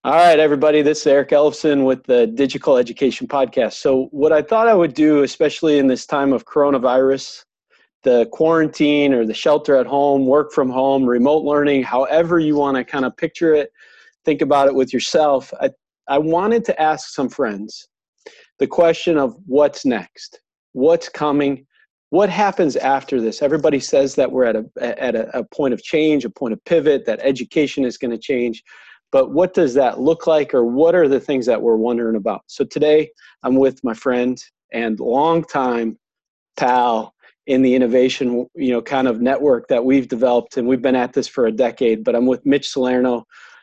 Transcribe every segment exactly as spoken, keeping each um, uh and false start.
All right, everybody, this is Eric Ellefson with the Digital Education Podcast. So what I thought I would do, especially in this time of coronavirus, the quarantine or the shelter at home, work from home, remote learning, however you want to kind of picture it, think about it with yourself. I, I wanted to ask some friends the question of what's next, what's coming, what happens after this. Everybody says that we're at a, at a, a point of change, a point of pivot, that education is going to change. But what does that look like, or what are the things that we're wondering about? So today I'm with my friend and longtime pal in the innovation, you know, kind of network that we've developed, and we've been at this for a decade. But I'm with Mitch Salerno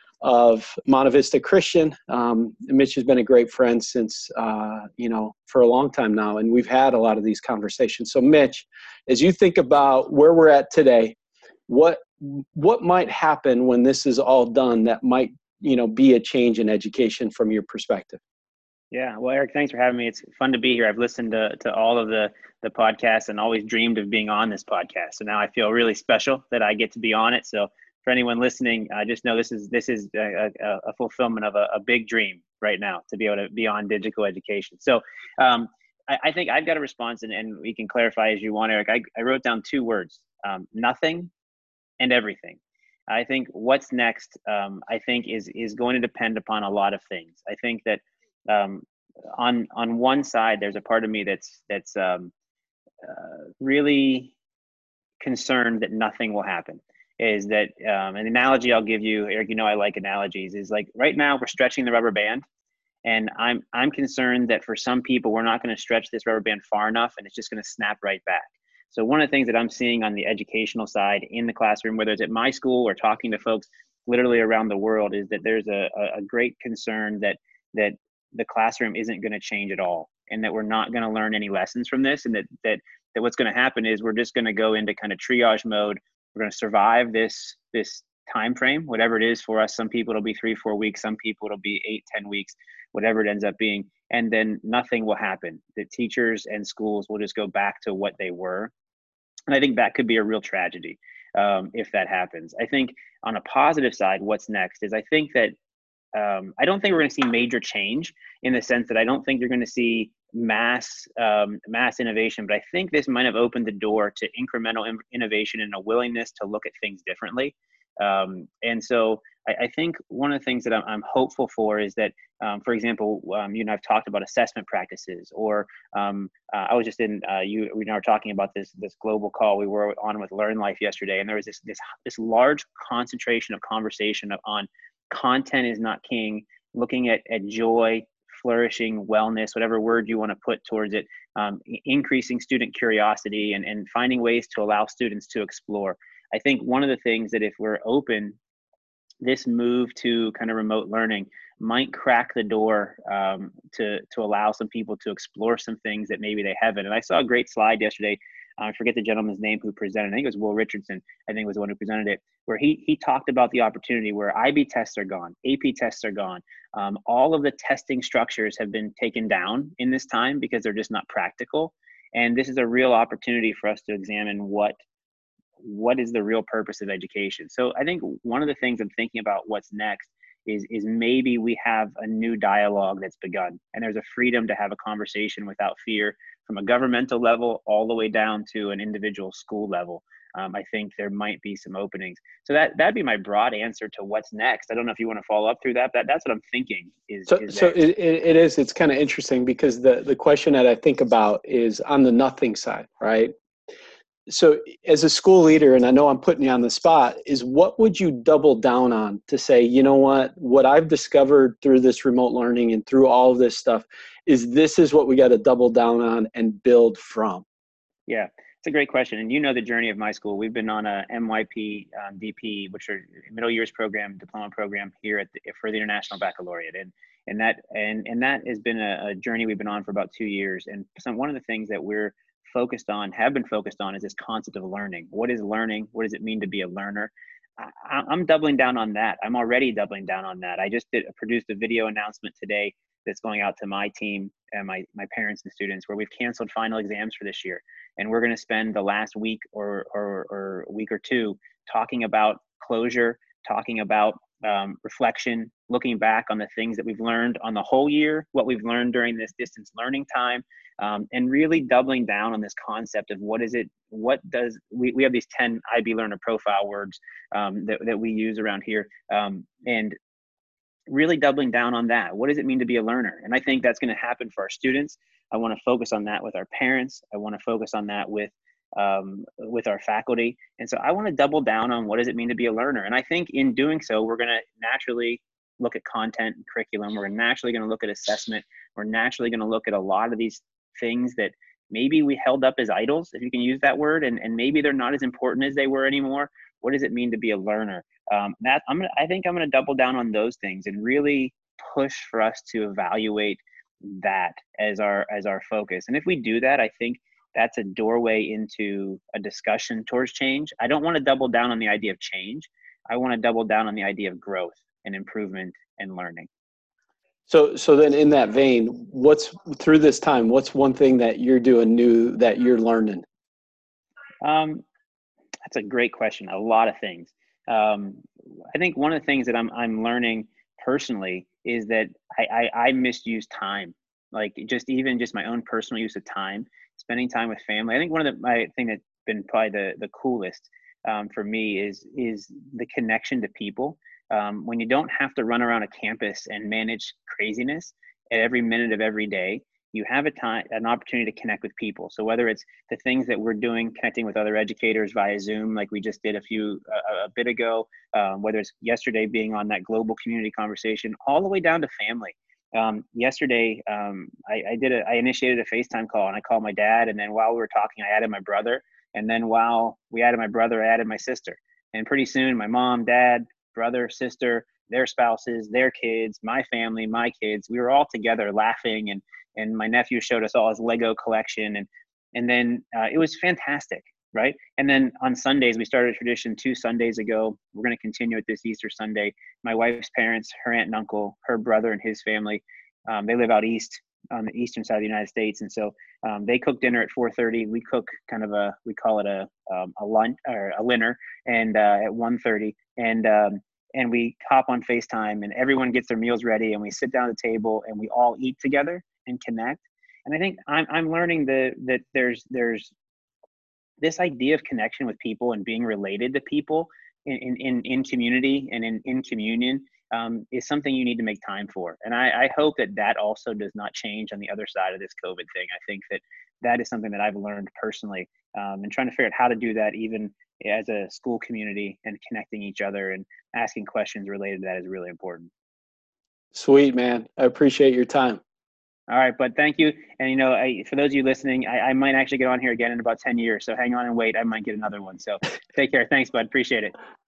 of Monte Vista Christian. Um, Mitch has been a great friend since, uh, you know, for a long time now, and we've had a lot of these conversations. So Mitch, as you think about where we're at today, what what might happen when this is all done that might, you know, be a change in education from your perspective? Yeah, well, Eric, thanks for having me. It's fun to be here. I've listened to, to all of the, the podcasts and always dreamed of being on this podcast. So now I feel really special that I get to be on it. So for anyone listening, I uh, just know this is this is a, a, a fulfillment of a, a big dream right now to be able to be on digital education. So um, I, I think I've got a response, and, and we can clarify as you want, Eric. I, I wrote down two words, um, nothing and everything. I think what's next, um, I think, is is going to depend upon a lot of things. I think that um, on on one side, there's a part of me that's that's um, uh, really concerned that nothing will happen. Is that um, an analogy I'll give you, Eric? You know I like analogies. Is like right now we're stretching the rubber band, and I'm I'm concerned that for some people we're not going to stretch this rubber band far enough, and it's just going to snap right back. So one of the things that I'm seeing on the educational side in the classroom, whether it's at my school or talking to folks literally around the world, is that there's a, a great concern that that the classroom isn't going to change at all, and that we're not going to learn any lessons from this, and that that that what's going to happen is we're just going to go into kind of triage mode. We're going to survive this this time frame, whatever it is for us. Some people it'll be three, four weeks. Some people it'll be eight, ten weeks, whatever it ends up being, and then nothing will happen. The teachers and schools will just go back to what they were. And I think that could be a real tragedy um, if that happens. I think on a positive side, what's next is I think that um, I don't think we're going to see major change in the sense that I don't think you're going to see mass um, mass innovation, but I think this might have opened the door to incremental in- innovation and a willingness to look at things differently. Um, and so I, I think one of the things that I'm, I'm hopeful for is that, um, for example, um, you and I've talked about assessment practices, or um, uh, I was just in, uh, you we were talking about this this global call we were on with Learn Life yesterday, and there was this this this large concentration of conversation on content is not king, looking at at joy, flourishing, wellness, whatever word you want to put towards it, um, increasing student curiosity and, and finding ways to allow students to explore. I think one of the things that if we're open, this move to kind of remote learning might crack the door um, to, to allow some people to explore some things that maybe they haven't. And I saw a great slide yesterday. I forget the gentleman's name who presented. I think it was Will Richardson. I think was the one who presented it, where he he talked about the opportunity where I B tests are gone, A P tests are gone. Um, all of the testing structures have been taken down in this time because they're just not practical. And this is a real opportunity for us to examine what what is the real purpose of education. So I think one of the things I'm thinking about what's next is is maybe we have a new dialogue that's begun, and there's a freedom to have a conversation without fear from a governmental level all the way down to an individual school level. Um, I think there might be some openings. So that that'd be my broad answer to what's next. I don't know if you want to follow up through that. That that's what I'm thinking is. So, is so it, it, it is. It's kind of interesting because the the question that I think about is on the nothing side, right? So as a school leader, and I know I'm putting you on the spot, is what would you double down on to say, you know what, what I've discovered through this remote learning and through all of this stuff is this is what we got to double down on and build from? Yeah, it's a great question. And you know the journey of my school. We've been on a M Y P um, D P, which are middle years program, diploma program here at the, for the International Baccalaureate. And and that and and that has been a, a journey we've been on for about two years. And some one of the things that we're focused on, have been focused on, is this concept of learning. What is learning? What does it mean to be a learner? I, I'm doubling down on that. I'm already doubling down on that. I just did, produced a video announcement today that's going out to my team and my, my parents and students, where we've canceled final exams for this year. And we're going to spend the last week or, or, or week or two talking about closure, talking about um, reflection, looking back on the things that we've learned on the whole year, what we've learned during this distance learning time, um, and really doubling down on this concept of what is it, what does, we, we have these ten I B Learner profile words um, that, that we use around here. Um, and really doubling down on that. What does it mean to be a learner? And I think that's going to happen for our students. I want to focus on that with our parents. I want to focus on that with um, with our faculty. And so I want to double down on what does it mean to be a learner. And I think in doing so, we're going to naturally look at content and curriculum. We're naturally going to look at assessment. We're naturally going to look at a lot of these things that maybe we held up as idols, if you can use that word, and, and maybe they're not as important as they were anymore. What does it mean to be a learner? Um, that I'm gonna, I think I'm going to double down on those things and really push for us to evaluate that as our as our focus. And if we do that, I think that's a doorway into a discussion towards change. I don't want to double down on the idea of change. I want to double down on the idea of growth and improvement and learning. So, so then in that vein, what's through this time, what's one thing that you're doing new that you're learning? Um, that's a great question. A lot of things. Um, I think one of the things that I'm, I'm learning personally is that I, I, I misuse time. Like just even just my own personal use of time, spending time with family. I think one of the, my thing that's been probably the, the coolest um, for me is, is the connection to people. Um, when you don't have to run around a campus and manage craziness at every minute of every day, you have a time, an opportunity to connect with people. So whether it's the things that we're doing, connecting with other educators via Zoom, like we just did a few, uh, a bit ago, um, whether it's yesterday being on that global community conversation, all the way down to family. Um, yesterday, um, I, I did a, I initiated a FaceTime call and I called my dad. And then while we were talking, I added my brother. And then while we added my brother, I added my sister. And pretty soon my mom, dad, brother, sister, their spouses, their kids, my family, my kids, we were all together laughing, and and my nephew showed us all his Lego collection, and and then uh, it was fantastic, right? And then on Sundays, we started a tradition two Sundays ago. We're going to continue it this Easter Sunday. My wife's parents, her aunt and uncle, her brother and his family, um, they live out east on the eastern side of the United States, and so um, they cook dinner at four thirty. We cook kind of a, we call it a um, a lunch or a dinner, and uh, at one thirty, and um, and we hop on FaceTime, and everyone gets their meals ready, and we sit down at the table, and we all eat together and connect. And I think I'm I'm learning the, that there's there's this idea of connection with people and being related to people in in in community and in in communion um, is something you need to make time for. And I, I hope that that also does not change on the other side of this COVID thing. I think that that is something that I've learned personally, um, and trying to figure out how to do that even as a school community, and connecting each other and asking questions related to that is really important. Sweet, man. I appreciate your time. All right, bud. Thank you. And, you know, I, for those of you listening, I, I might actually get on here again in about ten years. So hang on and wait. I might get another one. So take care. Thanks, bud. Appreciate it.